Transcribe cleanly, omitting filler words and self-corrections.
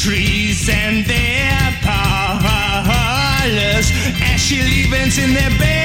trees and their parlors, ashy leavings in their beds.